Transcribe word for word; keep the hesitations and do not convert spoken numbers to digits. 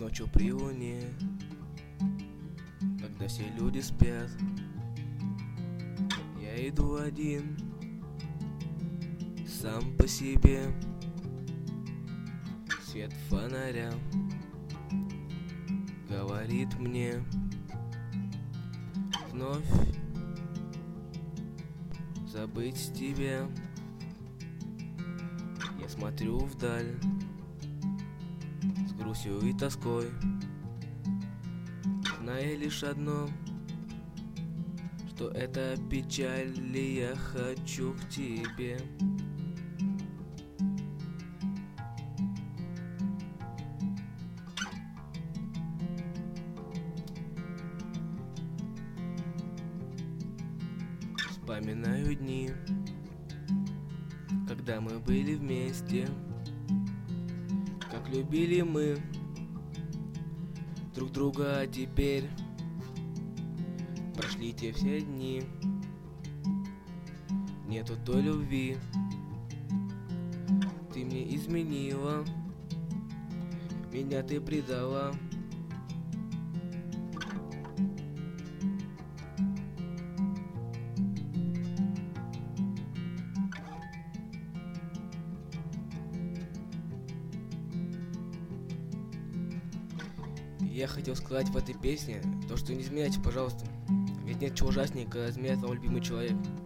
Ночью при луне, когда все люди спят, я иду один, сам по себе. Свет фонаря говорит мне вновь забыть тебя. Я смотрю вдаль с грустью и тоской, зная лишь одно, что это печаль, и я хочу к тебе. Вспоминаю дни, когда мы были вместе, как любили мы друг друга, а теперь прошли те все дни, нету той любви. Ты мне изменила, меня ты предала. Я хотел сказать в этой песне то, что не изменяйте, пожалуйста. Ведь нет чего ужаснее, когда изменяет вам любимый человек.